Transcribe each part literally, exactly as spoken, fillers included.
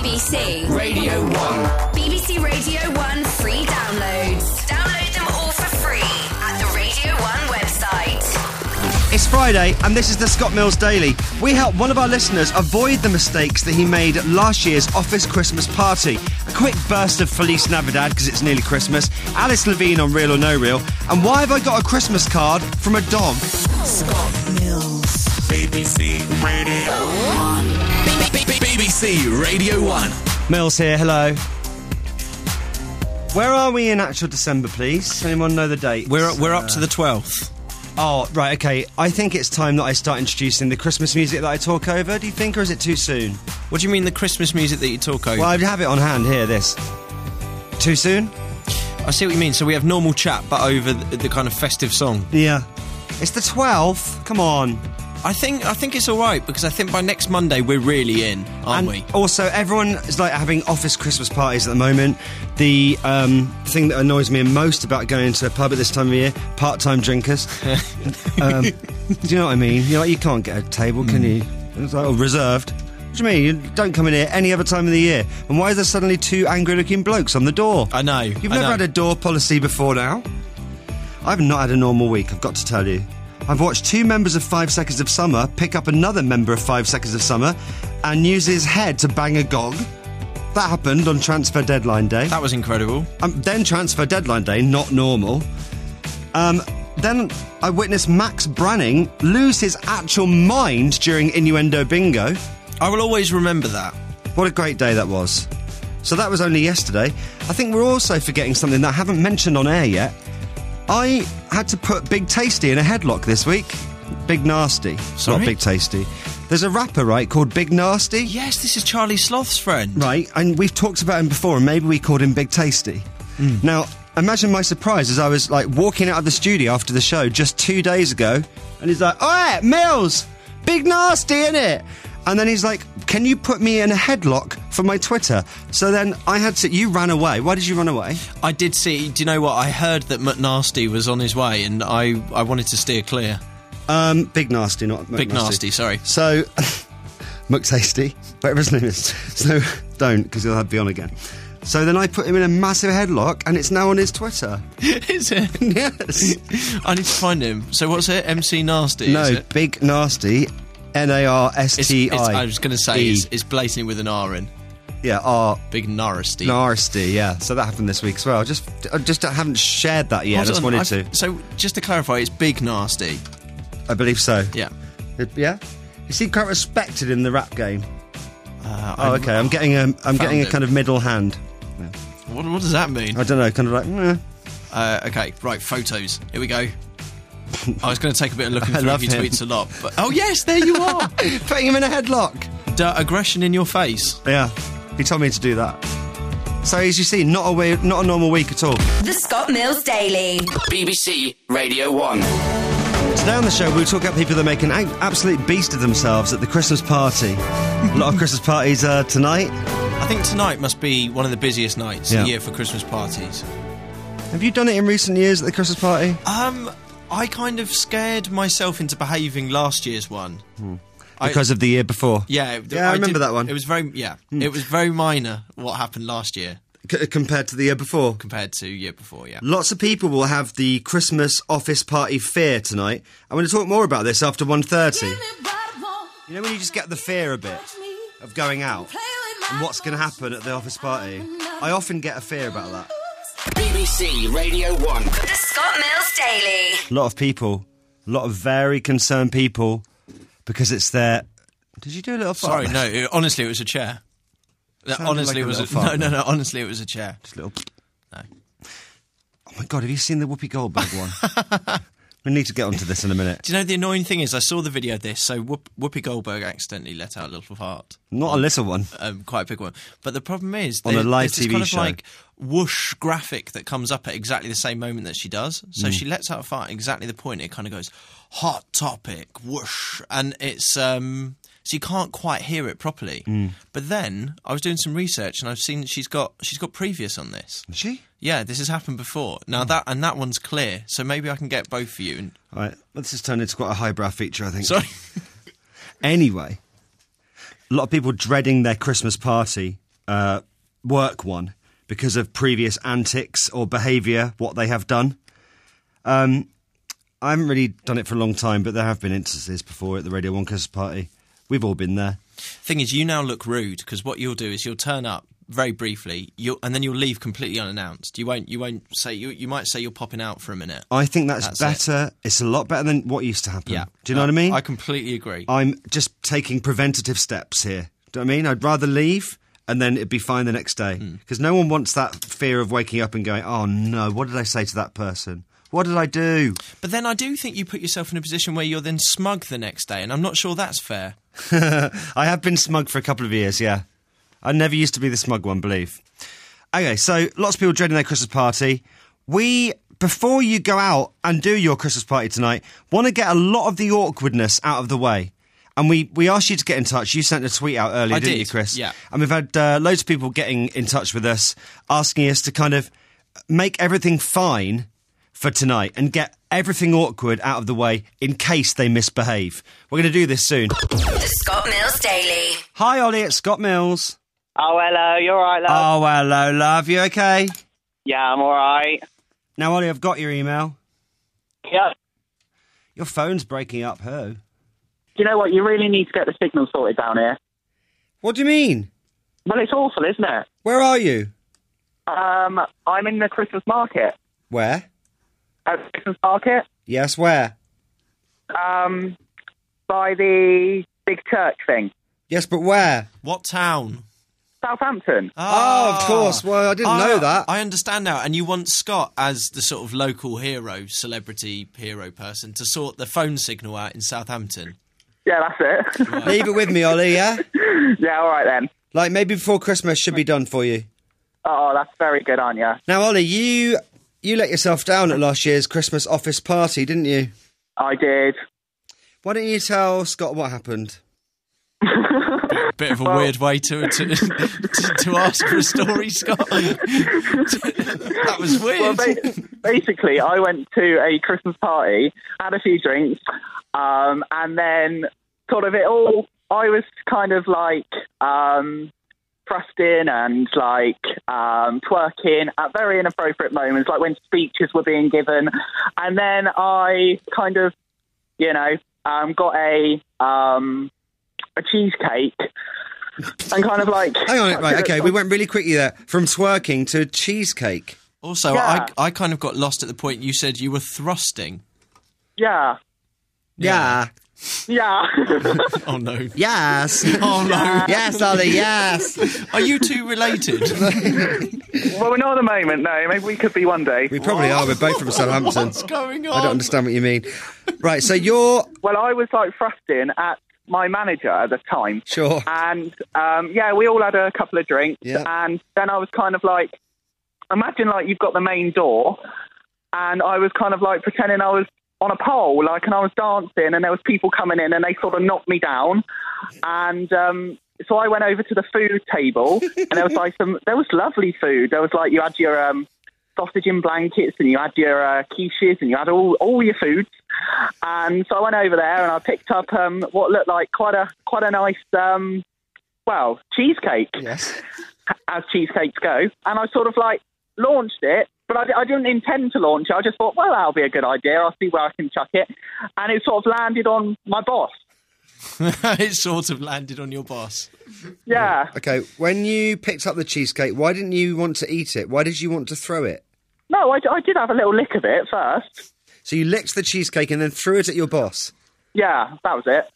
B B C Radio one. B B C Radio one free downloads. Download them all for free at the Radio one website. It's Friday, and this is the Scott Mills Daily. We helped one of our listeners avoid the mistakes that he made at last year's office Christmas party. A quick burst of Feliz Navidad, because it's nearly Christmas, Alice Levine on Real or No Real, and why have I got a Christmas card from a dog? Scott Mills. B B C Radio one. B B C Radio one. Mills here, hello. Where are we in actual December, please? Anyone know the date? We're we're up to the twelfth. Oh, right, okay. I think it's time that I start introducing the Christmas music that I talk over. Do you think, or is it too soon? What do you mean, the Christmas music that you talk over? Well, I have it on hand here, this. Too soon? I see what you mean. So we have normal chat, but over the, the kind of festive song. Yeah. It's the twelfth. Come on. I think I think it's all right, because I think by next Monday we're really in, aren't and we? Also, everyone is like having office Christmas parties at the moment. The um, thing that annoys me most about going to a pub at this time of year, part-time drinkers. um, do you know what I mean? You know, you can't get a table, can mm. you? It's like, oh, reserved. What do you mean? You don't come in here any other time of the year. And why is there suddenly two angry-looking blokes on the door? I know. You've I never know. had a door policy before now. I've not had a normal week, I've got to tell you. I've watched two members of Five Seconds of Summer pick up another member of Five Seconds of Summer and use his head to bang a gog. That happened on Transfer Deadline Day. That was incredible. Um, then Transfer Deadline Day, not normal. Um, then I witnessed Max Branning lose his actual mind during Innuendo Bingo. I will always remember that. What a great day that was. So that was only yesterday. I think we're also forgetting something that I haven't mentioned on air yet. I had to put Big Tasty in a headlock this week. Big Nasty. Sorry? Not Big Tasty. There's a rapper, right, called Big Nasty? Yes, this is Charlie Sloth's friend. Right, and we've talked about him before, and maybe we called him Big Tasty. Mm. Now, imagine my surprise as I was, like, walking out of the studio after the show just two days ago, and he's like, "Alright, Mills, Big Nasty, innit?" And then he's like, "Can you put me in a headlock for my Twitter?" So then I had to... You ran away. Why did you run away? I did see... Do you know what? I heard that McNasty was on his way, and I, I wanted to steer clear. Um, Big Nasty, not McNasty. Big Nasty, sorry. So... McTasty, whatever his name is. So, don't, because he'll have to be on again. So then I put him in a massive headlock, and it's now on his Twitter. Is it? Yes. I need to find him. So what's it? M C Nasty, No, is it? Big Nasty... N A R S T I. It's, it's, I was going to say, it's, it's blatantly with an R in. Yeah, R. Big Nasty. Nasty, yeah. So that happened this week as well. I just, I just haven't shared that yet. Hold I just on, wanted I've, to. So, just to clarify, it's Big Nasty. I believe so. Yeah. It, yeah? Is he quite respected in the rap game? Uh, oh, okay. I'm getting a, I'm getting a kind of middle hand. Yeah. What, what does that mean? I don't know. Kind of like, eh. Uh, okay, right, photos. Here we go. I was going to take a bit of looking I through. love He him. tweets a lot. But, oh, yes, there you are. Putting him in a headlock. D- aggression in your face. Yeah. He told me to do that. So, as you see, not a, way, not a normal week at all. The Scott Mills Daily. B B C Radio one. Today on the show, we'll talk about people that make an a- absolute beast of themselves at the Christmas party. A lot of Christmas parties uh, tonight. I think tonight must be one of the busiest nights yeah. of the year for Christmas parties. Have you done it in recent years at the Christmas party? Um... I kind of scared myself into behaving last year's one. Hmm. Because I, of the year before? Yeah. Yeah, I, I remember did, that one. It was very, yeah, hmm. it was very minor what happened last year. C- compared to the year before? Compared to year before, yeah. Lots of people will have the Christmas office party fear tonight. I'm going to talk more about this after one thirty. You know when you just get the fear a bit of going out and what's going to happen at the office party? I often get a fear about that. B B C Radio one. The Scott Mills Daily. A lot of people, a lot of very concerned people, because it's their... Did you do a little fart? Sorry, no, it, honestly, it was a chair. That honestly, like it was a a, fart, no, no, no. Honestly, it was a chair. Just a little... No. Oh my God, have you seen the Whoopi Goldberg one? We need to get onto this in a minute. Do you know the annoying thing is I saw the video of this, so Whoop, Whoopi Goldberg accidentally let out a little fart. Not a little one. Um, quite a big one. But the problem is... On a live there's T V this kind show. of like whoosh graphic that comes up at exactly the same moment that she does. So mm. she lets out a fart at exactly the point. It kind of goes, hot topic, whoosh. And it's... um So you can't quite hear it properly. Mm. But then I was doing some research and I've seen that she's got she's got previous on this. Is she? Yeah, this has happened before. Now that and that one's clear, so maybe I can get both for you. And... All right, this has turned into quite a highbrow feature, I think. Sorry. Anyway, a lot of people dreading their Christmas party uh, work one because of previous antics or behaviour, what they have done. Um, I haven't really done it for a long time, but there have been instances before at the Radio one Christmas party. We've all been there. Thing is, you now look rude because what you'll do is you'll turn up very briefly, you'll, and then you'll leave completely unannounced. You won't. You won't say. You, you might say you're popping out for a minute. I think that's, That's better. It. It's a lot better than what used to happen. Yeah. Do you know Uh, what I mean? I completely agree. I'm just taking preventative steps here. Do you know what I mean? I'd rather leave and then it'd be fine the next day. Because mm. no one wants that fear of waking up and going, oh no, what did I say to that person? What did I do? But then I do think you put yourself in a position where you're then smug the next day, and I'm not sure that's fair. I have been smug for a couple of years, yeah. I never used to be the smug one, believe. Okay, so lots of people dreading their Christmas party. We, before you go out and do your Christmas party tonight, want to get a lot of the awkwardness out of the way. And we, we asked you to get in touch. You sent a tweet out earlier, I didn't did, you, Chris? yeah. And we've had uh, loads of people getting in touch with us, asking us to kind of make everything fine for tonight and get everything awkward out of the way in case they misbehave. We're going to do this soon. The Scott Mills Daily. Hi, Ollie, it's Scott Mills. Oh, hello, you alright, love? Oh, hello, love. You okay? Yeah, I'm alright. Now, Ollie, I've got your email. Yeah. Your phone's breaking up, who? Do you know what? You really need to get the signal sorted down here. What do you mean? Well, it's awful, isn't it? Where are you? Um, I'm in the Christmas market. Where? At the Christmas market? Yes, where? Um, by the big church thing. Yes, but where? What town? Southampton. Oh, of course. Well, I didn't Ah, know that. I understand now. And you want Scott, as the sort of local hero, celebrity hero person, to sort the phone signal out in Southampton. Yeah, that's it. Leave it with me, Ollie, yeah? Yeah, alright then. Like, maybe before Christmas should be done for you. Oh, that's very good, aren't you? Now, Ollie, you you let yourself down at last year's Christmas office party, didn't you? I did. Why don't you tell Scott what happened? Bit of a weird way to to, to to ask for a story, Scott. That was Well, weird. ba- basically, I went to a Christmas party, had a few drinks, um, and then sort of it all, I was kind of like um, thrusting and like um, twerking at very inappropriate moments, like when speeches were being given. And then I kind of, you know, um, got a... Um, a cheesecake and kind of like... Hang on, right, okay, we went really quickly there. From twerking to cheesecake. Also, Yeah. I I kind of got lost at the point you said you were thrusting. Yeah. Yeah. Yeah. Oh no. Yes. Oh no. Yes, Ollie, yes. Are you two related? Well, we're not at the moment, no. Maybe we could be one day. We probably are. We're both from Southampton. What's going on? I don't understand what you mean. Right, so you're... Well, I was like thrusting at my manager at the time. Sure. And, um, yeah, we all had a couple of drinks. Yeah. And then I was kind of like, imagine like you've got the main door, and I was kind of like pretending I was on a pole, like, and I was dancing, and there was people coming in, and they sort of knocked me down. And um, so I went over to the food table, and there was like some, there was lovely food. There was like, you had your um, sausage in blankets, and you had your uh, quiches, and you had all, all your foods. And so I went over there, and I picked up um, what looked like quite a quite a nice, um, well, cheesecake, Yes. as cheesecakes go. And I sort of like launched it, but I, I didn't intend to launch it. I just thought, well, that'll be a good idea. I'll see where I can chuck it. And it sort of landed on my boss. It sort of landed on your boss. Yeah. Okay, when you picked up the cheesecake, why didn't you want to eat it? Why did you want to throw it? No, I, I did have a little lick of it first. So you licked the cheesecake and then threw it at your boss? Yeah, that was it.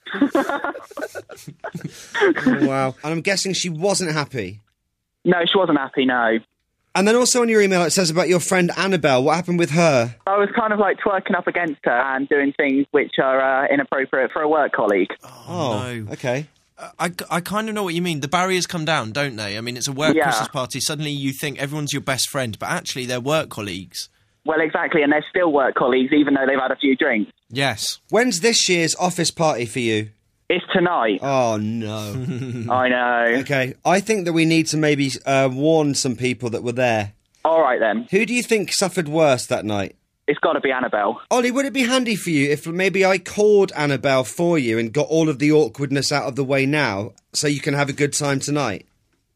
Oh, wow. And I'm guessing she wasn't happy. No, she wasn't happy, no. And then also on your email it says about your friend Annabelle. What happened with her? I was kind of like twerking up against her and doing things which are uh, inappropriate for a work colleague. Oh, no. okay. I, I kind of know what you mean. The barriers come down, don't they? I mean, it's a work Yeah. Christmas party. Suddenly you think everyone's your best friend, but actually they're work colleagues. Well, exactly, and they're still work colleagues, even though they've had a few drinks. Yes. When's this year's office party for you? It's tonight. Oh, no. I know. Okay, I think that we need to maybe uh, warn some people that were there. All right, then. Who do you think suffered worse that night? It's got to be Annabelle. Ollie, would it be handy for you if maybe I called Annabelle for you and got all of the awkwardness out of the way now so you can have a good time tonight?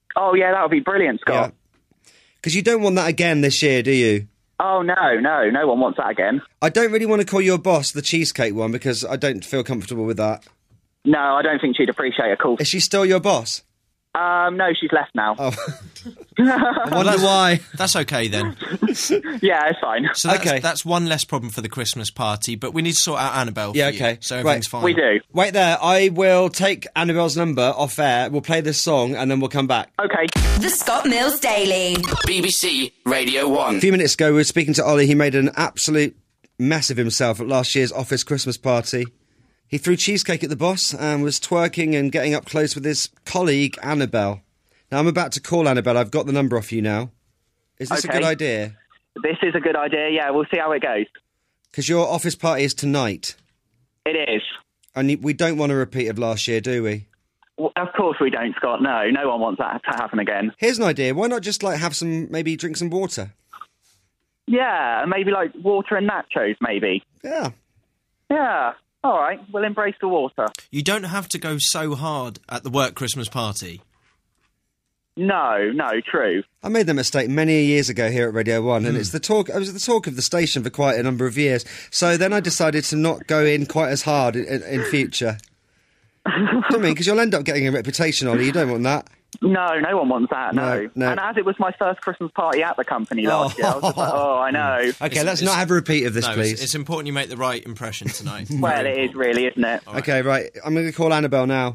Oh, yeah, that would be brilliant, Scott. Because you don't want that again this year, do you? Oh, no, no, no one wants that again. I don't really want to call your boss the cheesecake one because I don't feel comfortable with that. No, I don't think she'd appreciate a call. Is she still your boss? Um, no, she's left now. Oh. I wonder why. That's okay then. Yeah, it's fine. So that's, Okay. that's one less problem for the Christmas party, but we need to sort out Annabelle Yeah, for okay. you, so everything's Right. fine. We do. Wait there, I will take Annabelle's number off air, we'll play this song and then we'll come back. Okay. The Scott Mills Daily. B B C Radio A one. few minutes ago we were speaking to Ollie, he made an absolute mess of himself at last year's office Christmas party. He threw cheesecake at the boss and was twerking and getting up close with his colleague Annabelle. Now I'm about to call Annabelle, I've got the number off you now. Is this Okay. a good idea? This is a good idea. Yeah, we'll see how it goes. Because your office party is tonight. It is. And we don't want a repeat of last year, do we? Well, of course we don't, Scott. No, no one wants that to happen again. Here's an idea. Why not just, like, have some, maybe drink some water? Yeah, maybe like water and nachos, maybe. Yeah. Yeah. All right, we'll embrace the water. You don't have to go so hard at the work Christmas party. No, no, true. I made that mistake many years ago here at Radio one, and Hmm. it's the talk. I was the talk of the station for quite a number of years. So then I decided to not go in quite as hard in, in, in future. Do you know what I mean? Because you'll end up getting a reputation, Ollie. You don't want that. No, no one wants that, no. No, no. And as it was my first Christmas party at the company last year, I was just like, oh, I know. Okay, It's- let's it's- not have a repeat of this, No, please. it's, it's important you make the right impression tonight. Well, it is really, isn't it? Okay, right. I'm going to call Annabelle now.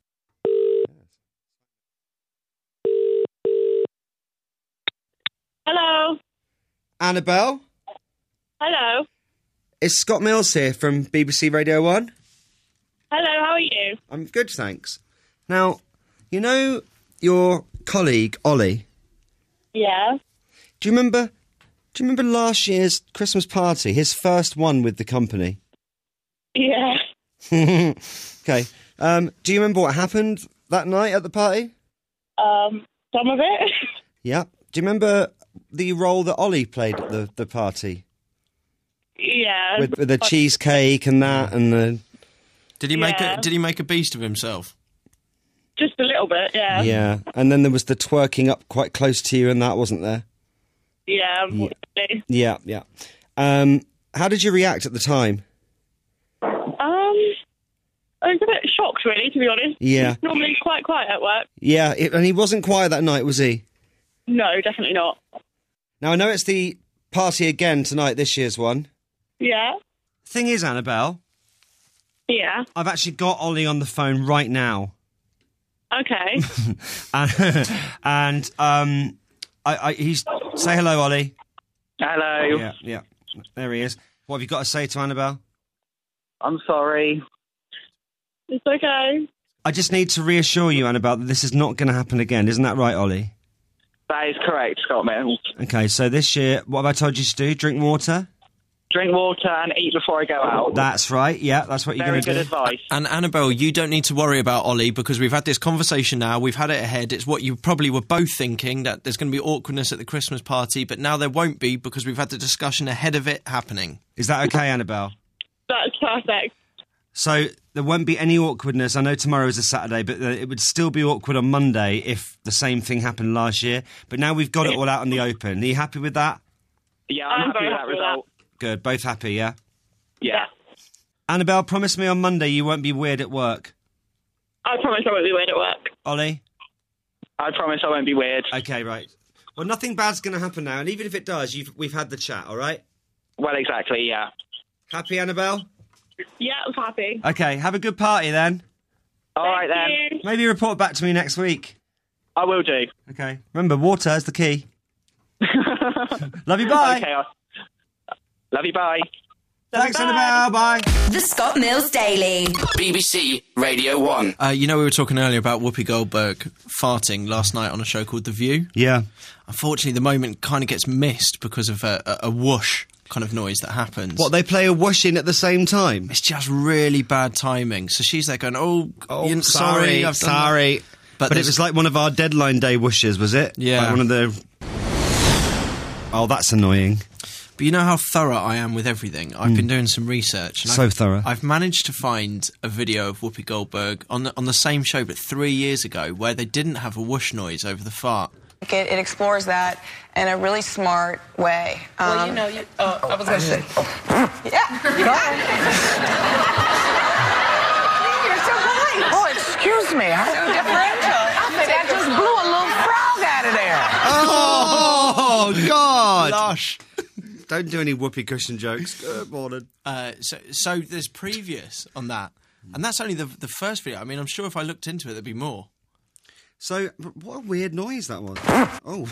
Hello. Annabelle, Hello. it's Scott Mills here from B B C Radio one. Hello, how are you? I'm good, thanks. Now, you know your colleague Ollie. Yeah. Do you remember? Do you remember last year's Christmas party? His first one with the company. Yeah. Okay. Um, do you remember what happened that night at the party? Um, some of it. Yeah. Do you remember the role that Ollie played at the, the party Yeah. with, with the cheesecake and that and the Did he make Yeah. a Did he make a beast of himself? Just a little bit, yeah. yeah, and then there was the twerking up quite close to you and that, wasn't there? Yeah, unfortunately. Yeah, yeah. Um, how did you react at the time? Um, I was a bit shocked, really, to be honest. Yeah. He's normally quite quiet at work. Yeah, it, and he wasn't quiet that night, was he? No, definitely not. Now I know it's the party again tonight, this year's one. Yeah. Thing is, Annabelle, Yeah. I've actually got Ollie on the phone right now. Okay. and, and um, I, I, he's say hello, Ollie. Hello. Yeah, yeah. There he is. What have you got to say to Annabelle? I'm sorry. It's okay. I just need to reassure you, Annabelle, that this is not going to happen again. Isn't that right, Ollie? That is correct, Scott Mills. Okay, so this year, what have I told you to do? Drink water? Drink water and eat before I go out. That's right. Yeah, that's what you're Very going to good do. advice. And Annabelle, you don't need to worry about Ollie because we've had this conversation now. We've had it ahead. It's what you probably were both thinking, that there's going to be awkwardness at the Christmas party, but now there won't be because we've had the discussion ahead of it happening. Is that okay, Annabelle? That's perfect. So there won't be any awkwardness. I know tomorrow is a Saturday, but uh, it would still be awkward on Monday if the same thing happened last year. But now we've got it all out in the open. Are you happy with that? Yeah, I'm, I'm happy very with that happy with result. Good. Both happy, yeah? Yeah. Annabelle, promise me on Monday you won't be weird at work. I promise I won't be weird at work. Ollie? I promise I won't be weird. Okay, right. Well, nothing bad's going to happen now, and even if it does, you've, we've had the chat, all right? Well, exactly, yeah. Happy, Annabelle? Yeah, I'm happy. Okay, have a good party then. All right, then. Thank you. Maybe report back to me next week. I will do. Okay. Remember, water is the key. Love you, bye. Okay, I'll... Love you, bye. Thanks, Bye. Annabelle, bye. The Scott Mills Daily. B B C Radio one. Uh, you know, we were talking earlier about Whoopi Goldberg farting last night on a show called The View. Yeah. Unfortunately, the moment kind of gets missed because of a, a, a whoosh kind of noise that happens. What, they play a whoosh in at the same time? It's just really bad timing. So she's there going, oh, Oh, you're sorry, sorry, I've done that." sorry. But But, it there's- was like one of our deadline day whooshes, was it? Yeah. Like one of the... Oh, that's annoying. But you know how thorough I am with everything. I've been doing some research. And So I've, thorough. I've managed to find a video of Whoopi Goldberg on the, on the same show, but three years ago, where they didn't have a whoosh noise over the fart. It, it explores that in a really smart way. Um, Well, you know, you, uh, I was going to say. yeah, go ahead. You're so polite. Oh, excuse me. I, So differential. I think I just blew a little frog out of there. Oh, God! Lush. Don't do any whoopee cushion jokes. Good morning. Uh, so, so there's previous on that, and that's only the the first video. I mean, I'm sure if I looked into it, there'd be more. So, what a weird noise that was. Oh.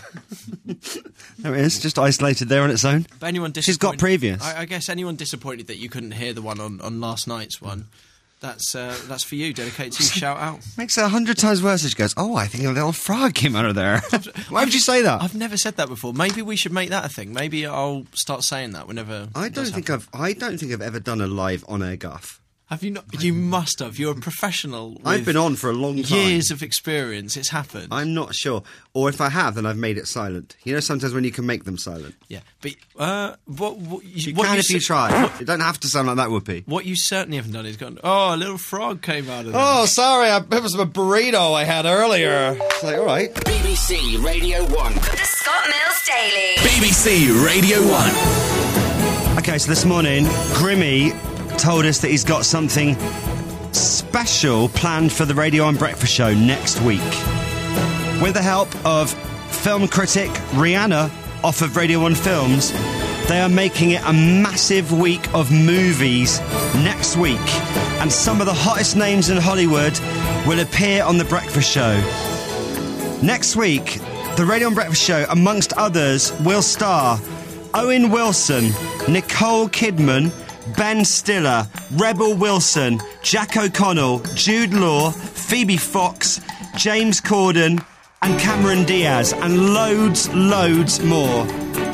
There it is, just isolated there on its own. But anyone disappointed, She's got previous. I, I guess anyone disappointed that you couldn't hear the one on, on last night's one. That's uh, that's for you. Dedicated to you. Shout out. Makes it a hundred times worse as she goes, oh, I think a little frog came out of there. Why would you say that? I've never said that before. Maybe we should make that a thing. Maybe I'll start saying that whenever. I it don't does think happen. I've I don't think I've ever done a live on-air guff. Have you not? You must have. You're a professional. With I've been on for a long time. years of experience. It's happened. I'm not sure. Or if I have, then I've made it silent. You know, sometimes when you can make them silent. Yeah, but uh, what what you, You what can you if you cer- try. What, It don't have to sound like that, Whoopi. what you certainly haven't done is gone. Oh, a little frog came out of there. Oh, sorry, I, it was a burrito I had earlier. It's like, all right. B B C Radio one. The Scott Mills Daily. B B C Radio one. Okay, so this morning, Grimmy told us that he's got something special planned for the Radio one Breakfast Show next week. With the help of film critic Rihanna off of Radio one Films, they are making it a massive week of movies next week. And some of the hottest names in Hollywood will appear on the Breakfast Show. Next week, the Radio one Breakfast Show, amongst others, will star Owen Wilson, Nicole Kidman, Ben Stiller, Rebel Wilson, Jack O'Connell, Jude Law, Phoebe Fox, James Corden, and Cameron Diaz, and loads, loads more.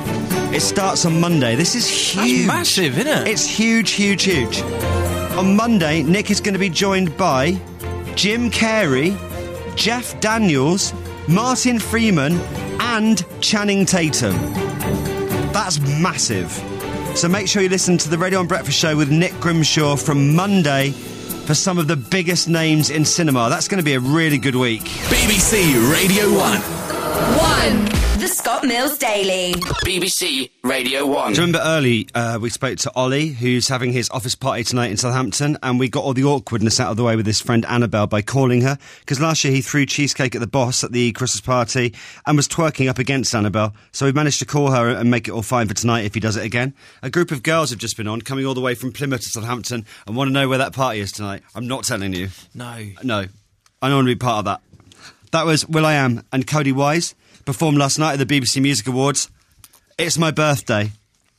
It starts on Monday. This is huge. That's massive, isn't it? It's huge, huge, huge. On Monday, Nick is going to be joined by Jim Carrey, Jeff Daniels, Martin Freeman, and Channing Tatum. That's massive. So make sure you listen to the Radio one Breakfast Show with Nick Grimshaw from Monday for some of the biggest names in cinema. That's going to be a really good week. B B C Radio one. One. The Scott Mills Daily. B B C Radio one. Do you remember early uh, we spoke to Ollie, who's having his office party tonight in Southampton, and we got all the awkwardness out of the way with his friend Annabelle by calling her, because last year he threw cheesecake at the boss at the Christmas party and was twerking up against Annabelle, so we managed to call her and make it all fine for tonight if he does it again. A group of girls have just been on, coming all the way from Plymouth to Southampton, and want to know where that party is tonight. I'm not telling you. No. No. I don't want to be part of that. That was will.i.am and Cody Wise, performed last night at the B B C Music Awards. It's my birthday.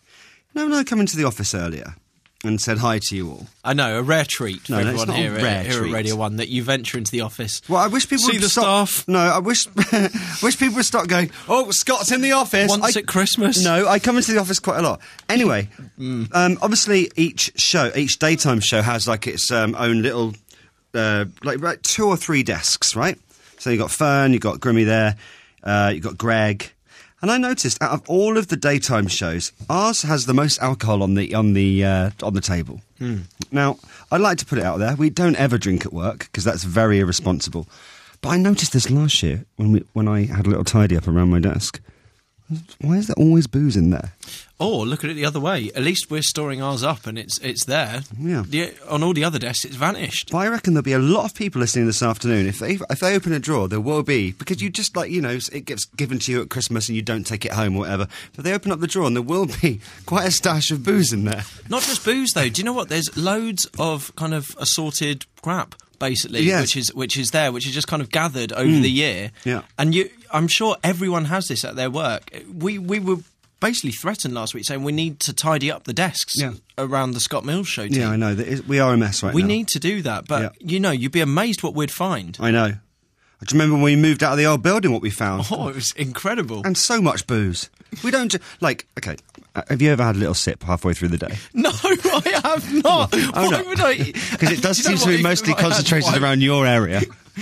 No, no, I come into the office earlier and said hi to you all. I know, a rare treat for No, no, it's everyone not a here, rare at, here treat. at Radio one that you venture into the office. Well, I wish people See would the stop. staff. No, I wish wish people would stop going, oh, Scott's in the office. Once I, at Christmas. No, I come into the office quite a lot. Anyway, Mm. um, obviously each show, each daytime show has like its um, own little, uh, like, like two or three desks, right? So you've got Fern, you've got Grimmy there, uh, you've got Greg. And I noticed out of all of the daytime shows, ours has the most alcohol on the on the uh, on the table. Hmm. Now, I'd like to put it out there: we don't ever drink at work because that's very irresponsible. But I noticed this last year when we when I had a little tidy up around my desk. Why is there always booze in there? Or look at it the other way. At least we're storing ours up and it's it's there. Yeah. The, on all the other desks, it's vanished. But I reckon there'll be a lot of people listening this afternoon. If they if they open a drawer, there will be, because you just like, you know, it gets given to you at Christmas and you don't take it home or whatever. But they open up the drawer and there will be quite a stash of booze in there. Not just booze, though. Do you know what? There's loads of kind of assorted crap, basically, Yes. which is which is there, which is just kind of gathered over the year. Yeah. And you, I'm sure everyone has this at their work. We we were basically threatened last week saying we need to tidy up the desks Yeah. around the Scott Mills show team. Yeah, I know. That is, we are a mess right we now. need to do that, but Yeah. you know, you'd be amazed what we'd find. I know. I just remember when we moved out of the old building, what we found. Oh, it was incredible. And so much booze. We don't ju- like. Okay, uh, have you ever had a little sip halfway through the day? No, I have not. Oh, Why no. would I? Because it does Do you seem know to be what? mostly If I had concentrated one- around your area.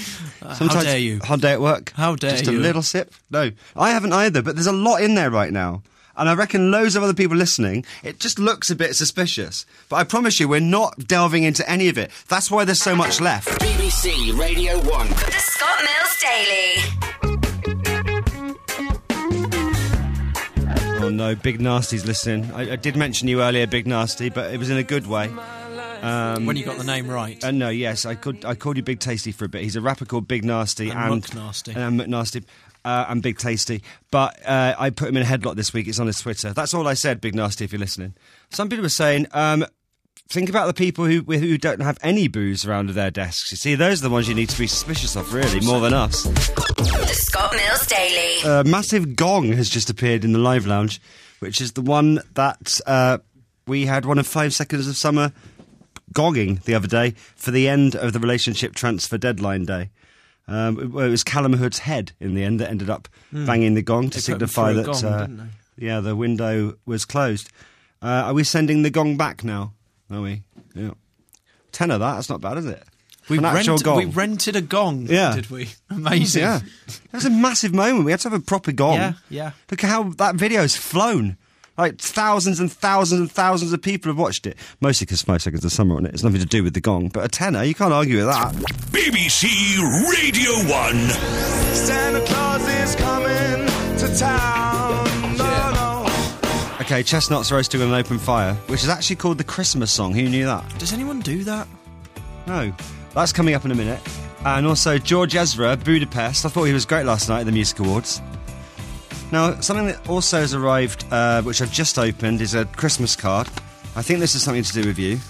How dare you? Hot day at work. How dare Just you? a little sip. No, I haven't either. But there's a lot in there right now, and I reckon loads of other people listening, it just looks a bit suspicious. But I promise you, we're not delving into any of it. That's why there's so much left. B B C Radio one. The Scott Mills Daily. Oh no, Big Nasty's listening. I, I did mention you earlier, Big Nasty, but it was in a good way. Um, when you got the name right. Uh, no, yes, I could. I called you Big Tasty for a bit. He's a rapper called Big Nasty And and McNasty. and McNasty uh, and Big Tasty. But uh, I put him in a headlock this week. It's on his Twitter. That's all I said, Big Nasty. If you're listening, some people were saying, um, think about the people who who don't have any booze around their desks. You see, those are the ones you need to be suspicious of, really, more than us. The Scott Mills Daily. A massive gong has just appeared in the live lounge, which is the one that uh, we had one of Five Seconds of Summer gogging the other day for the end of the relationship transfer deadline day. Um, it, it was Callum Hood's head in the end that ended up mm. banging the gong to They put him signify through a that gong, uh, didn't they? yeah, the window was closed. Uh, are we sending the gong back now? Are we? Yeah. Tenner, that that's not bad, is it? We, An actual rent, gong. we rented a gong, Yeah. did we? Amazing. Yeah, it was a massive moment. We had to have a proper gong. Yeah, yeah. Look at how that video's flown. Like, thousands and thousands and thousands of people have watched it. Mostly because Five Seconds of Summer on it. It's nothing to do with the gong. But a tenner, you can't argue with that. B B C Radio one. Santa Claus is coming to town. No, no. Okay, chestnuts roasting on an open fire, which is actually called the Christmas song. Who knew that? Does anyone do that? No. That's coming up in a minute. And also, George Ezra, Budapest. I thought he was great last night at the Music Awards. Now, something that also has arrived, uh, which I've just opened, is a Christmas card. I think this is something to do with you.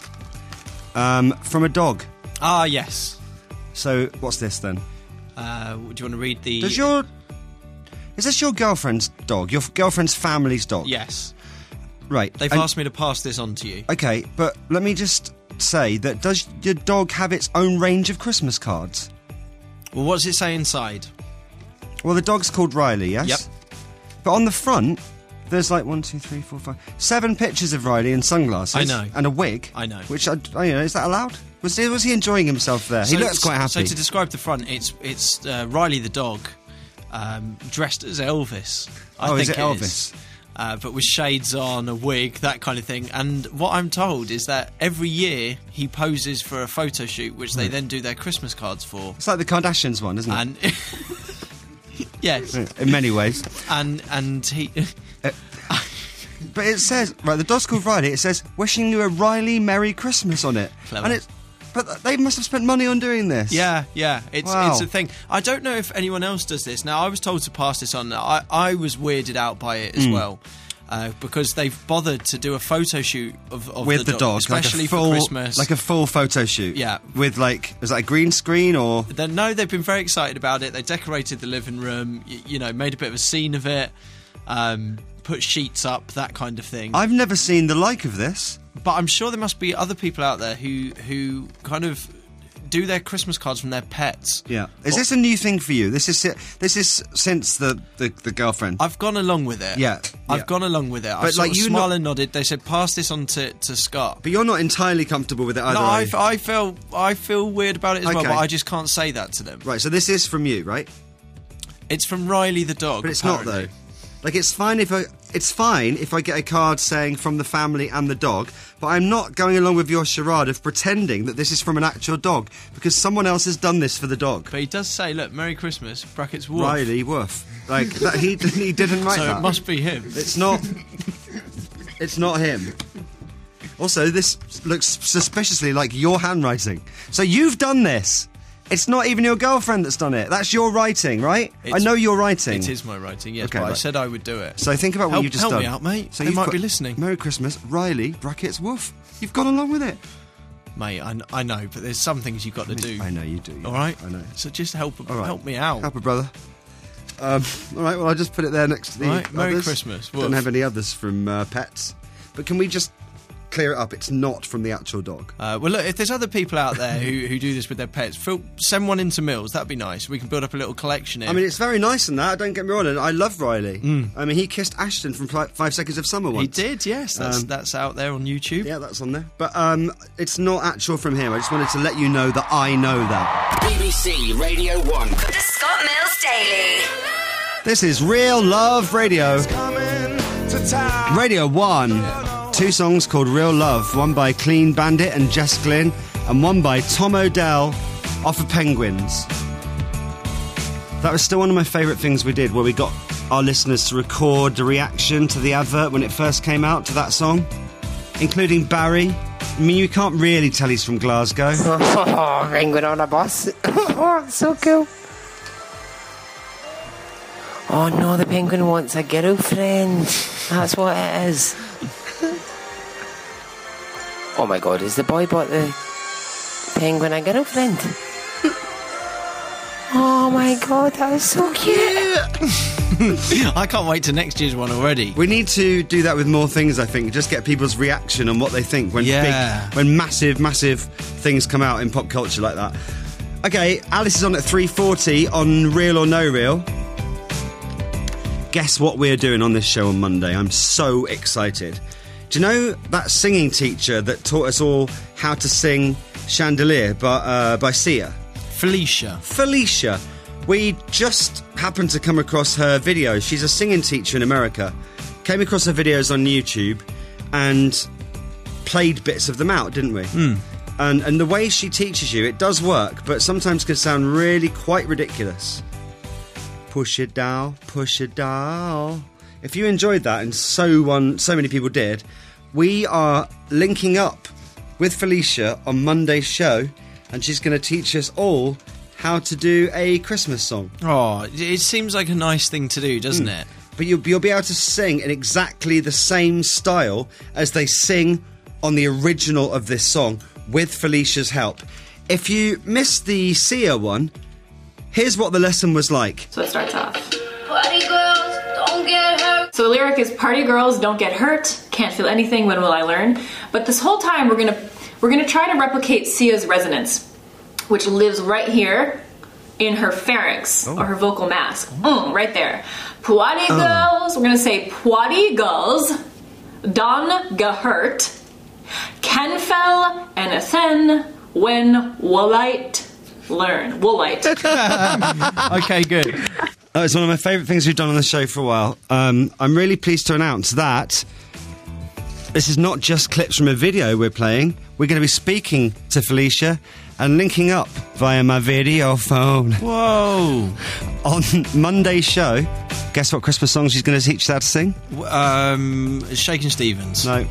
Um, from a dog. Ah, yes. So, what's this then? Uh, do you want to read the... Does your... Is this your girlfriend's dog? Your f- girlfriend's family's dog? Yes. Right. They've and- asked me to pass this on to you. Okay, but let me just say that does your dog have its own range of Christmas cards? Well, what does it say inside? Well, the dog's called Riley, yes? Yep. But on the front, there's like one, two, three, four, five, seven pictures of Riley in sunglasses. I know. And a wig. I know. Which, I, I, you know, is that allowed? Was he, was he enjoying himself there? So- he looks quite happy. So to describe the front, it's it's uh, Riley the dog, um, dressed as Elvis. I Oh, think is it it Elvis? is. Uh, but with shades on, a wig, that kind of thing. And what I'm told is that every year he poses for a photo shoot, which they then do their Christmas cards for. It's like the Kardashians one, isn't it? And yes, In many ways. and and he. But it says, right, the dog's called Riley. It says, wishing you a Riley Merry Christmas on it. Clever. And it's, but they must have spent money on doing this. Yeah, yeah, it's Wow. it's a thing. I don't know if anyone else does this. Now, I was told to pass this on. I, I was weirded out by it Hmm. as well. Uh, because they've bothered to do a photo shoot of, of With the, the dog, especially like a full, for Christmas. like a full photo shoot. Yeah. With like, is that a green screen or? They- no, they've been very excited about it. They decorated the living room, y- you know, made a bit of a scene of it, um, put sheets up, that kind of thing. I've never seen the like of this. But I'm sure there must be other people out there who who kind of do their Christmas cards from their pets. Yeah. Is Or- this a new thing for you? This is si- this is since the the, the girlfriend. I've gone along with it. Yeah, I've yeah. gone along with it. I But, sort like, of you smiled not- and nodded. They said, pass this on to, to Scott. But you're not entirely comfortable with it either. No, are I, you? f- I feel I feel weird about it as well, Okay. but I just can't say that to them. Right. So this is from you, right? It's from Riley the dog. But it's not apparently. though. Like it's fine if I it's fine if I get a card saying from the family and the dog, but I'm not going along with your charade of pretending that this is from an actual dog because someone else has done this for the dog. But he does say, look, Merry Christmas, brackets wolf. Riley Woof. Like that, he he didn't write So that. it must be him. It's not. It's not him. Also, this looks suspiciously like your handwriting. So you've done this. It's not even your girlfriend that's done it. That's your writing, right? I It's- know you're writing. It is my writing, yes, Okay, but I right. said I would do it. So think about what help, you've just help done. me out, mate. So They you've might got be listening. Merry Christmas, Riley, brackets, woof. You've gone along with it. Mate, I, kn- I know, but there's some things you've got to do. I know you do. yeah. All right? I know. So just help All right. help me out. Help a brother. Um, all right, well, I'll just put it there next to the All right, Merry others. Christmas, Don't woof. have any others from uh, pets. But can we just clear it up? It's not from the actual dog. Uh, well, look, if there's other people out there who, who do this with their pets, feel, send one into Mills. That'd be nice. We can build up a little collection here. I mean, it's very nice and that, don't get me wrong, and I love Riley. I mean, he kissed Ashton from Fi- Five Seconds of Summer once. he did, yes. That's Um, that's out there on YouTube. Yeah, that's on there. But um, it's not actual from him. I just wanted to let you know that I know that. B B C Radio one. The Scott Mills Daily. This is Real Love Radio. Coming to town. Radio one. Two songs called Real Love. One by Clean Bandit and Jess Glynn, and one by Tom Odell off of Penguins. That was still one of my favourite things we did, where we got our listeners to record the reaction to the advert when it first came out to that song, including Barry. I mean, you can't really tell he's from Glasgow. Oh, penguin on a bus. Oh, so cool. Oh no, the penguin wants a girlfriend. That's what it is. Oh my god, has the boy bought the penguin a girlfriend? Oh my god, that was so cute. I can't wait to next year's one already. We need to do that with more things, I think. Just get people's reaction on what they think when Yeah. big, when massive, massive things come out in pop culture like that. Okay, Alice is on at three forty on Real or No Real. Guess what we're doing on this show on Monday? I'm so excited. Do you know that singing teacher that taught us all how to sing Chandelier by, uh, by Sia? Felicia. Felicia. We just happened to come across her videos. She's a singing teacher in America. Came across her videos on YouTube and played bits of them out, didn't we? Mm. And, and the way she teaches you, it does work, but sometimes can sound really quite ridiculous. Push it down, push it down. If you enjoyed that, and so one, so many people did, we are linking up with Felicia on Monday's show, and she's going to teach us all how to do a Christmas song. Oh, it seems like a nice thing to do, doesn't mm. it? But you'll, you'll be able to sing in exactly the same style as they sing on the original of this song, with Felicia's help. If you missed the Sia one, here's what the lesson was like. So it starts off. Party girls, don't get hurt. So the lyric is, party girls, don't get hurt, can't feel anything, when will I learn? But this whole time we're gonna we're gonna try to replicate Sia's resonance, which lives right here in her pharynx, oh. or her vocal mask. Mm, right there. Party oh. girls, we're gonna say party girls, don't get hurt, can feel anything, when will I learn? Woolite. Okay, good. Oh, it's one of my favourite things we've done on the show for a while. Um, I'm really pleased to announce that this is not just clips from a video we're playing. We're going to be speaking to Felicia and linking up via my video phone. Whoa. On Monday's show, guess what Christmas song she's going to teach us how to sing? Um, Shakin' Stevens. No.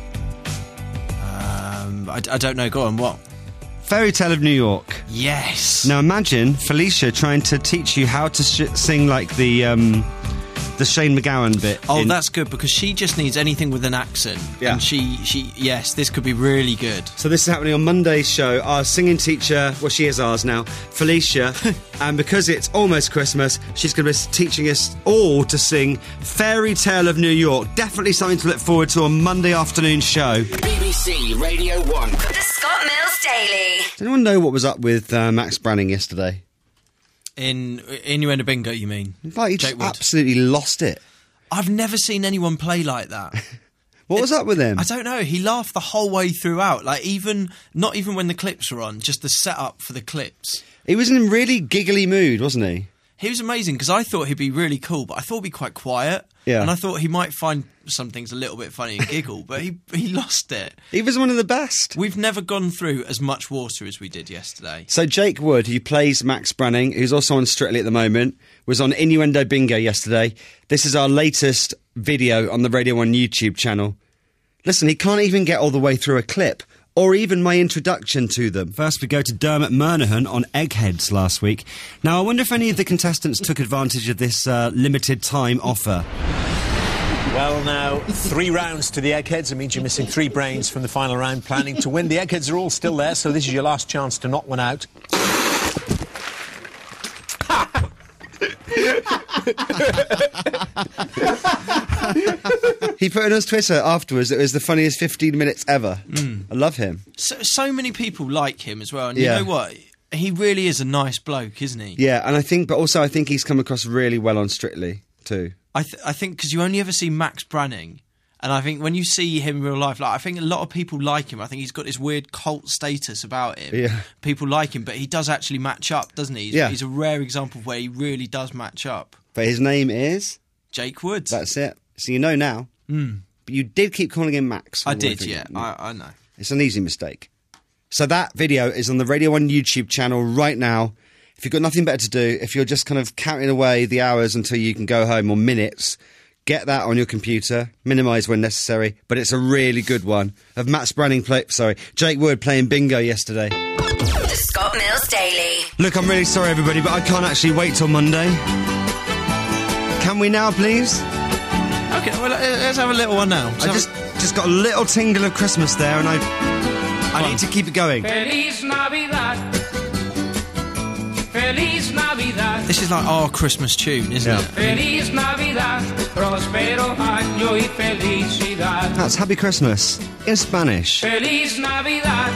Um, I, I don't know. Go on, what? Fairy Tale of New York. Yes. Now imagine Felicia trying to teach you how to sh- sing like the um, the Shane McGowan bit. Oh, in- that's good, because she just needs anything with an accent. Yeah. And she, she, yes, this could be really good. So this is happening on Monday's show. Our singing teacher, well, she is ours now, Felicia. And because it's almost Christmas, she's going to be teaching us all to sing Fairy Tale of New York. Definitely something to look forward to on Monday afternoon show. B B C Radio one. The Scott Mills Daily. Does anyone know what was up with uh, Max Branning yesterday? In Innuendo Bingo, you mean? Like, he just absolutely lost it. I've never seen anyone play like that. What it, was up with him? I don't know. He laughed the whole way throughout. Like, even, not even when the clips were on, just the setup for the clips. He was in a really giggly mood, wasn't he? He was amazing, because I thought he'd be really cool, but I thought he'd be quite quiet. Yeah. And I thought he might find some things a little bit funny and giggle, but he he lost it. He was one of the best. We've never gone through as much water as we did yesterday. So Jake Wood, who plays Max Branning, who's also on Strictly at the moment, was on Innuendo Bingo yesterday. This is our latest video on the Radio one YouTube channel. Listen, he can't even get all the way through a clip, or even my introduction to them. First we go to Dermot Murnahan on Eggheads last week. Now I wonder if any of the contestants took advantage of this uh, limited time offer. Well, now, three rounds to the Eggheads. It means you're missing three brains from the final round. Planning to win. The Eggheads are all still there, so this is your last chance to knock one out. He put on his Twitter afterwards, it was the funniest fifteen minutes ever. Mm. I love him. So, so many people like him as well, and yeah. you know what? He really is a nice bloke, isn't he? Yeah, and I think, but also I think he's come across really well on Strictly, too. I, th- I think because you only ever see Max Branning, and I think when you see him in real life, like I think a lot of people like him. I think he's got this weird cult status about him. Yeah. People like him, but he does actually match up, doesn't he? He's, yeah. he's a rare example of where he really does match up. But his name is? Jake Woods. That's it. So you know now. Mm. But you did keep calling him Max. I did, yeah. I, I know. It's an easy mistake. So that video is on the Radio one YouTube channel right now. If you've got nothing better to do, if you're just kind of counting away the hours until you can go home, or minutes, get that on your computer, minimise when necessary, but it's a really good one. Of Matt Branning play, sorry, Jake Wood playing bingo yesterday. The Scott Mills Daily. Look, I'm really sorry, everybody, but I can't actually wait till Monday. Can we now, please? Okay, well, let's have a little one now. I just just got a little tingle of Christmas there, and I I need to keep it going. Feliz Navidad. Feliz Navidad. This is like our Christmas tune, isn't Yeah. it? Feliz Navidad. Prospero año y felicidad. That's Happy Christmas in Spanish. Feliz Navidad.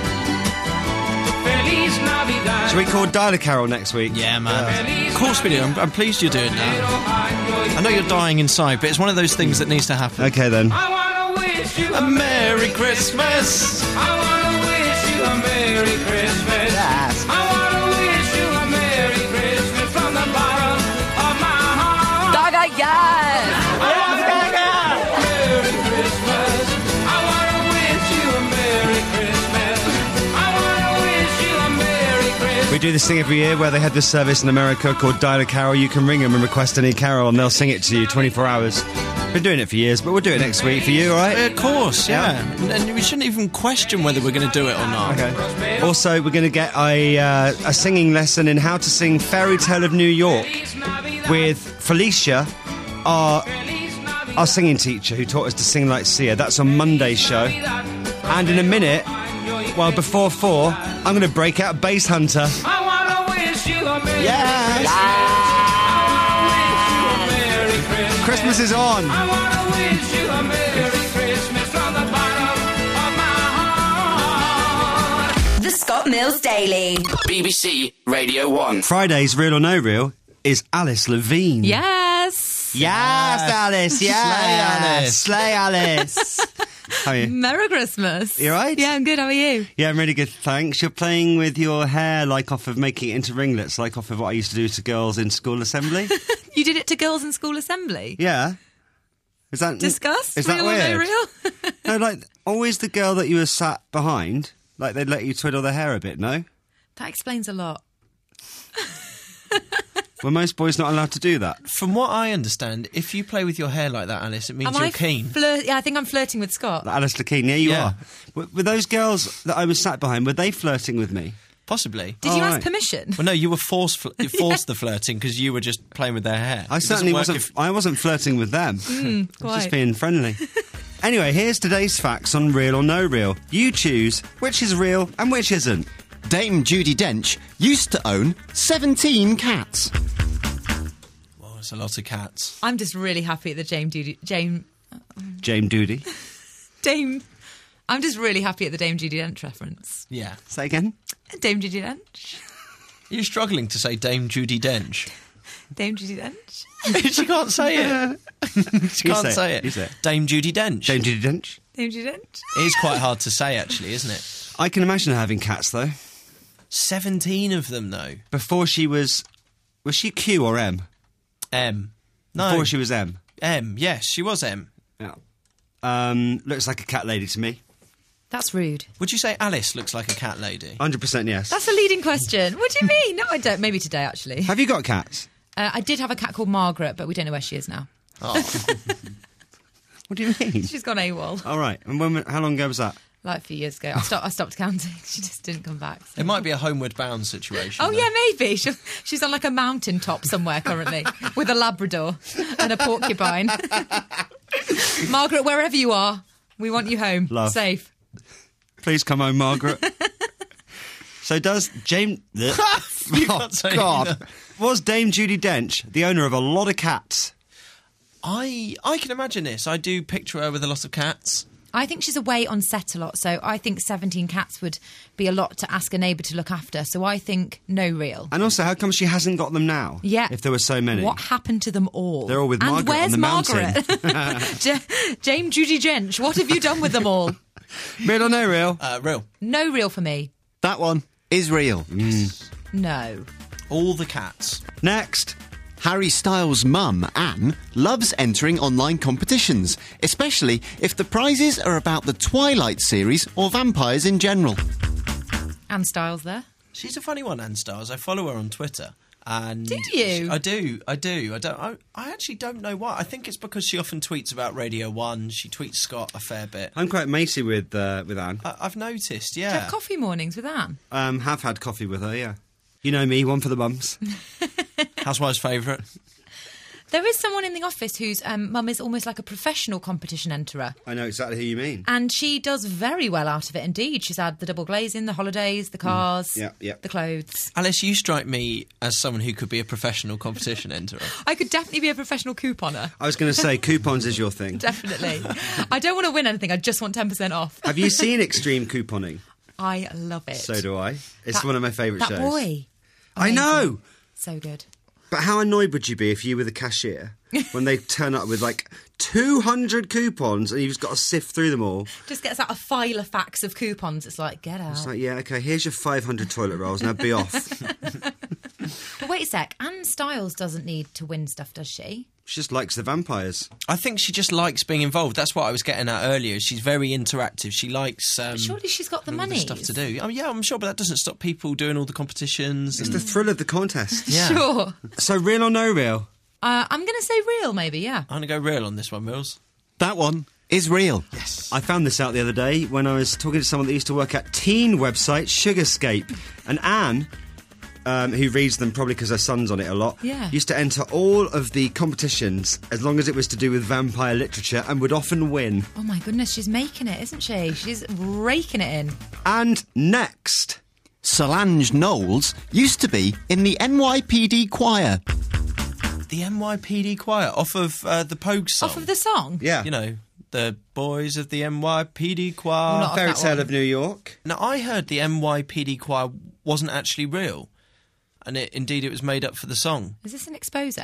Feliz Navidad. Should we call Dial a Carol next week? Yeah, man. Of course we do. I'm, I'm pleased you're doing that. I know you're dying inside, but it's one of those things that needs to happen. Okay, then. I wanna wish you A Merry Christmas. I wanna wish you a Merry Christmas. Yes. I wanna wish you a Merry Christmas from the bottom of my heart. Gaga, yes! I wanna wish you a Merry Christmas. I wanna wish you a Merry Christmas. I wanna wish you a Merry Christmas. We do this thing every year where they had this service in America called Dial a Carol. You can ring them and request any carol, and they'll sing it to you twenty-four hours. Been doing it for years, but we'll do it next week for you, all right? Of course, yeah. And, and we shouldn't even question whether we're going to do it or not. Okay. Also, we're going to get a, uh, a singing lesson in how to sing Fairy Tale of New York with Felicia, our, our singing teacher who taught us to sing like Sia. That's on Monday's show. And in a minute, well, before four, I'm going to break out Bass Hunter. I wanna wish you a Merry Yes. Christmas. I wanna wish you a Merry Christmas. Christmas is on. I wanna wish you a Merry Christmas from the bottom of my heart. The Scott Mills Daily. B B C Radio one. Friday's Real or No Real is Alice Levine. Yes. Yes, Alice, yes. Slay, Alice. Slay, Alice. How are you? Merry Christmas. You all right? Yeah, I'm good. How are you? Yeah, I'm really good, thanks. You're playing with your hair like off of making it into ringlets, like off of what I used to do to girls in school assembly. You did it to girls in school assembly? Yeah. Is that Discuss? Is that real weird? or no real? No, like always the girl that you were sat behind, like they'd let you twiddle their hair a bit. No, That explains a lot. were most boys not allowed to do that? From what I understand, if you play with your hair like that, Alice, it means Am you're I keen. flirt- yeah, I think I'm flirting with Scott. Like Alice Lakeen, yeah, you Yeah. are. Were, were those girls that I was sat behind? Were they flirting with me? Possibly. Did Oh, you ask right. permission? Well, no, you were forced. Fl- you forced the flirting because you were just playing with their hair. I It certainly doesn't work wasn't. I wasn't flirting with them. Mm, I was quite. just being friendly. Anyway, here's today's facts on Real or No Real. You choose which is real and which isn't. Dame Judi Dench used to own seventeen cats. If, well, it's a lot of cats. I'm just really happy at the Dame Judy... Jane... Jane Doody. Dame... I'm just really happy at the Dame Judi Dench reference. Yeah. Say again. Dame Judi Dench. Are you struggling to say Dame Judi Dench? Dame Judi Dench. She can't say it. She You can't say say it. it. You say it. Dame Judi Dench. Jane Doody Dench. Dame Judi Dench. It is quite hard to say, actually, isn't it? I can imagine her having cats though. Seventeen of them, though. Before she was, was she Q or M? M. No. Before she was M. M. Yes, she was M. Yeah. Um, looks like a cat lady to me. That's rude. Would you say Alice looks like a cat lady? one hundred percent yes. That's a leading question. What do you mean? No, I don't. Maybe today, actually. Have you got cats? Uh, I did have a cat called Margaret, but we don't know where she is now. Oh. What do you mean? She's gone AWOL. All right. And when? How long ago was that? Like a few years ago. I stopped, I stopped counting. She just didn't come back. So. It might be a homeward bound situation. Oh, though. yeah, maybe. She, she's on like a mountain top somewhere currently with a Labrador and a porcupine. Margaret, wherever you are, we want you home. Love. Safe. Please come home, Margaret. So does James... You oh, can't say God. either. Was Dame Judi Dench the owner of a lot of cats? I I can imagine this. I do picture her with a lot of cats. I think she's away on set a lot, so I think seventeen cats would be a lot to ask a neighbour to look after, so I think no real. And also, how come she hasn't got them now? Yeah. If there were so many. What happened to them all? They're all with and Margaret where's on the Margaret? mountain. J- Jane Judi Dench, what have you done with them all? Real or no real? Uh, real. No real for me. That one is real. No. All the cats. Next. Harry Styles' mum, Anne, loves entering online competitions, especially if the prizes are about the Twilight series or vampires in general. Anne Styles there. She's a funny one, Anne Styles. I follow her on Twitter. And Do you? she- I do, I do. I don't. I, I actually don't know why. I think it's because she often tweets about Radio One. She tweets Scott a fair bit. I'm quite matey with uh, with Anne. I, I've noticed, Do you yeah. have coffee mornings with Anne? Um, have had coffee with her, yeah. You know me, one for the mums. Housewives' favourite. There is someone in the office whose um, mum is almost like a professional competition enterer. I know exactly who you mean. And she does very well out of it indeed. She's had the double glazing, the holidays, the cars, Yeah, yeah. the clothes. Alice, you strike me as someone who could be a professional competition enterer. I could definitely be a professional couponer. I was going to say, coupons is your thing. Definitely. I don't want to win anything. I just want ten percent off. Have you seen Extreme Couponing? I love it. So do I. It's That- one of my favourite that shows. boy. I Amazing. know! So good. But how annoyed would you be if you were the cashier when they turn up with like two hundred coupons and you've just got to sift through them all? Just gets out a file of facts of coupons. It's like, get out. It's like, yeah, okay, here's your five hundred toilet rolls, now be off. But wait a sec. Anne Styles doesn't need to win stuff, does she? She just likes the vampires. I think she just likes being involved. That's what I was getting at earlier. She's very interactive. She likes um, But surely she's got the all money. stuff to do. Oh, yeah, I'm sure, but that doesn't stop people doing all the competitions. It's and- the thrill of the contest. Yeah. Sure. So, real or no real? Uh, I'm going to say real, maybe, yeah. I'm going to go real on this one, Mills. That one is real. Yes. I found this out the other day when I was talking to someone that used to work at teen website Sugarscape. And Anne, um, who reads them probably because her son's on it a lot, Yeah. used to enter all of the competitions as long as it was to do with vampire literature and would often win. Oh my goodness, she's making it, isn't she? She's raking it in. And next... Solange Knowles used to be in the N Y P D choir. The N Y P D choir off of uh, the Pogues song. Off of the song? Yeah. You know, the boys of the N Y P D Well, choir. not- Fairy that Tale one. of New York. Now, I heard the N Y P D choir wasn't actually real. And it, indeed, it was made up for the song. Is this an expose?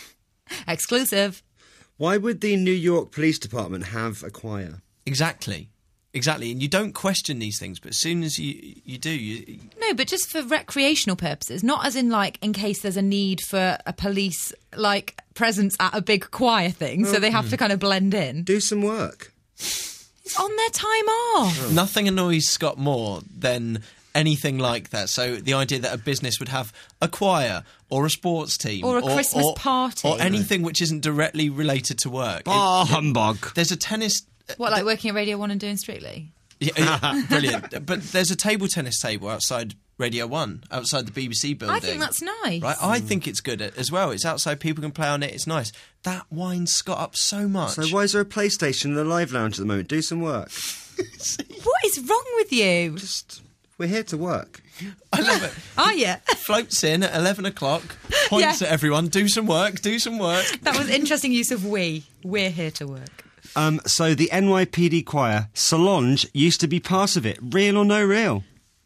Exclusive. Why would the New York Police Department have a choir? Exactly. Exactly. And you don't question these things, but as soon as you you do, you... No, but just for recreational purposes, not as in like in case there's a need for a police like presence at a big choir thing, so they have to kind of blend in. Do some work. It's on their time off. Nothing annoys Scott more than anything like that. So the idea that a business would have a choir or a sports team Or a Christmas or- party. or anything which isn't directly related to work. Bah, It- humbug. There's a tennis... What, like working at Radio One and doing Strictly? Yeah, yeah, brilliant. But there's a table tennis table outside Radio One, outside the B B C building. I think that's nice. Right, I think it's good as well. It's outside, people can play on it. It's nice. That winds Scott up so much. So why is there a PlayStation and a live lounge at the moment? Do some work. What is wrong with you? Just, we're here to work. I love it. Are you? Floats in at eleven o'clock, points Yeah. at everyone. Do some work. Do some work. That was interesting use of we. We're here to work. Um, so the N Y P D choir, Solange, used to be part of it. Real or no real?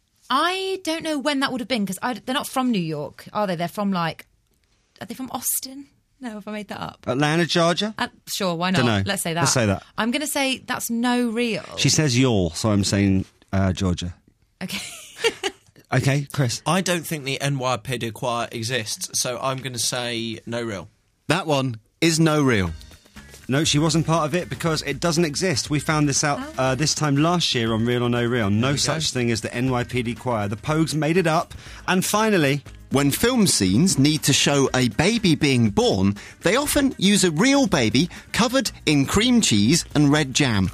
I don't know when that would have been because they're not from New York, are they? They're from like, are they from Austin? No, have I made that up? Atlanta, Georgia? Uh, sure, why not? Dunno. Let's say that. Let's say that. I'm going to say that's no real. She says y'all, so I'm saying uh, Georgia. Okay. Okay, Chris. I don't think the N Y P D choir exists, so I'm going to say no real. That one is no real. No, she wasn't part of it because it doesn't exist. We found this out uh, this time last year on Real or No Real. No such thing as the N Y P D choir. The Pogues made it up. And finally... When film scenes need to show a baby being born, they often use a real baby covered in cream cheese and red jam.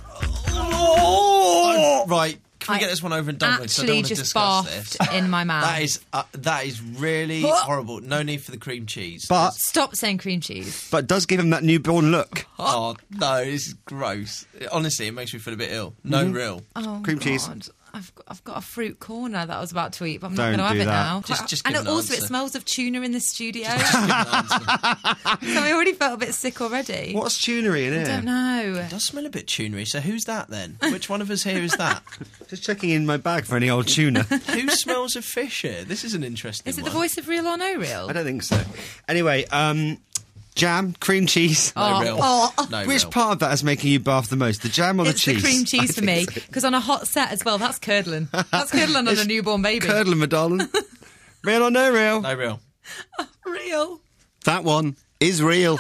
Oh! Right, can we I get this one over and done with? 'Cause I don't Actually, want to just discuss barfed this. in my mouth. That is uh, that is really horrible. No need for the cream cheese. But Stop saying cream cheese. but does give him that newborn look. Oh no, this is gross. Honestly, it makes me feel a bit ill. No Mhm. real. Oh, Cream God. cheese. I've got, I've got a fruit corner that I was about to eat, but I'm Don't not going to do have it that. now. Just- just and give an also, it answer. smells of tuna in the studio. Just give an answer. So I already felt a bit sick already. What's tunery in I here? don't know. It does smell a bit tunery. So who's that then? Which one of us here is that? Just checking in my bag for any old tuna. Who smells of fish here? This is an interesting Is it one. the voice of Real or No Real? I don't think so. Anyway, um, jam, cream cheese. No Oh, real. oh. No Which real. part of that is making you barf the most? The jam or the It's cheese? the cream cheese I for think me, so. because on a hot set as well, that's curdling. That's curdling on a newborn baby. Curdling, my darling. Real or no real? No real. Real. That one is real.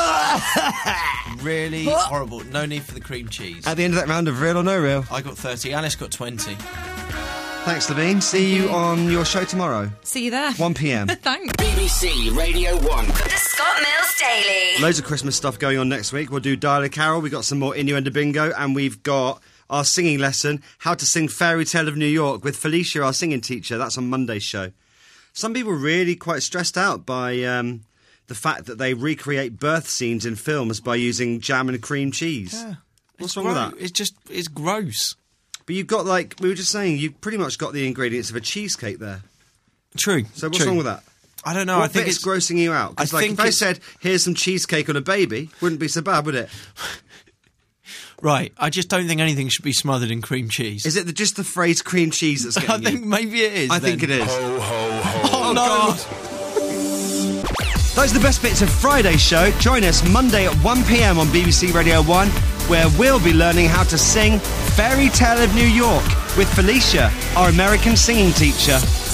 Really horrible. No need for the cream cheese. At the end of that round of real or no real. I got thirty. Alice got twenty. Thanks, Levine. See you on your show tomorrow. See you there. one p m. Thanks. B B C Radio one. The Scott Mills Daily. Loads of Christmas stuff going on next week. We'll do Dial a Carol. We've got some more Innuendo Bingo. And we've got our singing lesson, How to Sing Fairy Tale of New York, with Felicia, our singing teacher. That's on Monday's show. Some people are really quite stressed out by um, the fact that they recreate birth scenes in films by using jam and cream cheese. Yeah. What's It's wrong with gro- that? It's just, it's gross. But you've got, like, we were just saying, you've pretty much got the ingredients of a cheesecake there. True. So what's true. wrong with that? I don't know. What I think bit's it's grossing you out? Because, I like, think if I it's- said, here's some cheesecake on a baby, wouldn't be so bad, would it? Right. I just don't think anything should be smothered in cream cheese. Is it the, just the phrase cream cheese that's getting I think you? maybe it is. I then. think it is. Ho, ho, ho. Oh, no. Those are the best bits of Friday's show. Join us Monday at one p m on B B C Radio one, where we'll be learning how to sing Fairy Tale of New York with Felicia, our American singing teacher.